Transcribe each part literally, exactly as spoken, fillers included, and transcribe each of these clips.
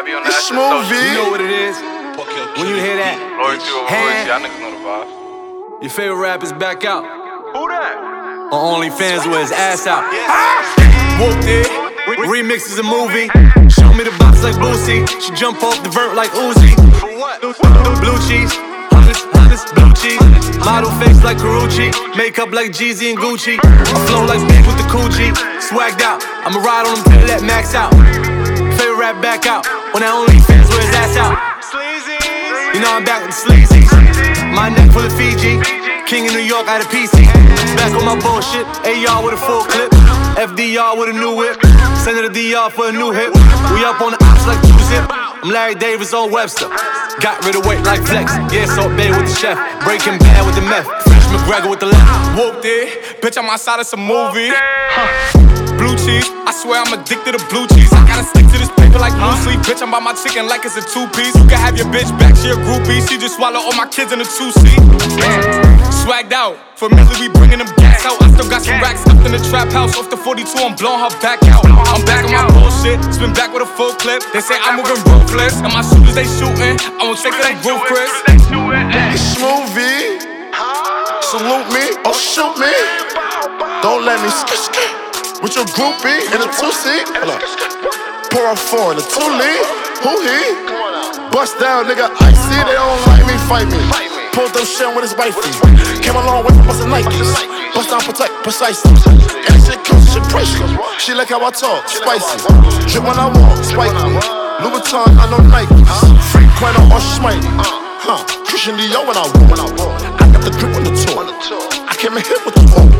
I be on that It's shit. Smoothie. You know what it is. When you hear that, Loyalty over Hand. royalty, y'all niggas know the vibes. your favorite rapper's back out. Who that? On OnlyFans with his ass out. Whooped it. Remix is a movie. Show me the box like Boosie. She jump off the vert like Uzi. For what? Blue cheese. Honest, honest, blue cheese. Model face like Karuchi. Makeup like Jeezy and Gucci. I flow like big with the Coochie. Swagged out. I'ma ride on them till that max out. Favorite rap back out. On that OnlyFans with his ass out. You know I'm back with the sleazies. My neck full of Fiji. King of New York out of P C. Back on my bullshit. A R with a full clip. F D R with a new whip. Send it to D R for a new hit. We up on the ops like two-zip. I'm Larry Davis on Webster. Got rid of weight like Flex. Yeah, Salt Bay with the chef. Breaking Bad with the meth. Fresh McGregor with the left. Whooped it. Bitch, I'm outside of some movie. Huh. Blue cheese. I swear I'm addicted to blue cheese. I gotta stick to this paper like blue sleep. Bitch, I'm by my chicken like it's a two-piece. You can have your bitch back, she a groupie. She just swallow all my kids in a two-seat. Swagged out. Familiar, we bringing them gas out. I still got some racks stuffed in the trap house. Off the forty-two, I'm blowing her back out. I'm back on my bullshit. Spin back with a full clip. They say I'm moving ruthless. And my shooters, they shooting. I won't take that roof, Chris. It's Smoothie. Salute me or shoot me. Don't let me sk sk with your groupie in a two-seat. Hold up. Pour a four in a two-lead. Who he? Bust down, nigga. I see they don't like me, fight me. Pulled them shit with his wifey. Came a long way from bustin' Nikes. Bust down, protect, precisely. And shit comes, shit priceless. She like how I talk, spicy. Drip when I walk, spiky. Louis Vuitton, I know Nikes. Free Quino or Schmitey. Huh, Christian Dior when I walk. I got the grip on the tour. I came in here with the walk.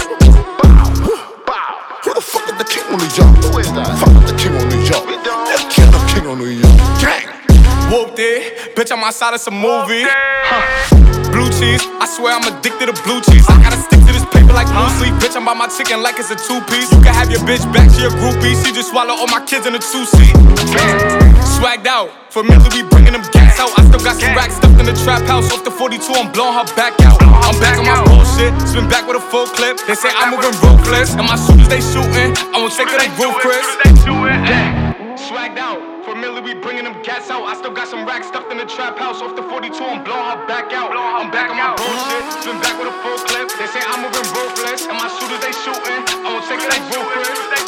Who the fuck is the king on New York? Who is that? Fuck is the king on New York. Yeah, kill the king on New York. Gang. Whooped it. Bitch, I'm outside of some movie. Huh. Blue cheese. I swear I'm addicted to blue cheese. I gotta stick to this paper like blue sleep. Bitch, I'm by my chicken like it's a two-piece. You can have your bitch back, she a groupie. She just swallow all my kids in a two-seat. Swagged out. Familiar, we bringing them gas out. I still got some racks stuffed in the trap house. Off the forty-two, I'm blowing her back out. I'm back on my bullshit. Spin back with a full clip. They say I'm moving ruthless. And my shooters, they shooting. I won't take that roof, Chris. Swagged out. Familiar, we bringing them gas out. I still got some racks stuffed in the trap house. Off the forty-two, I'm blowing her back out. I'm back on my bullshit. Spin back with a full clip. They say I'm moving ruthless. And my shooters, they shooting. I won't take that roof, Chris.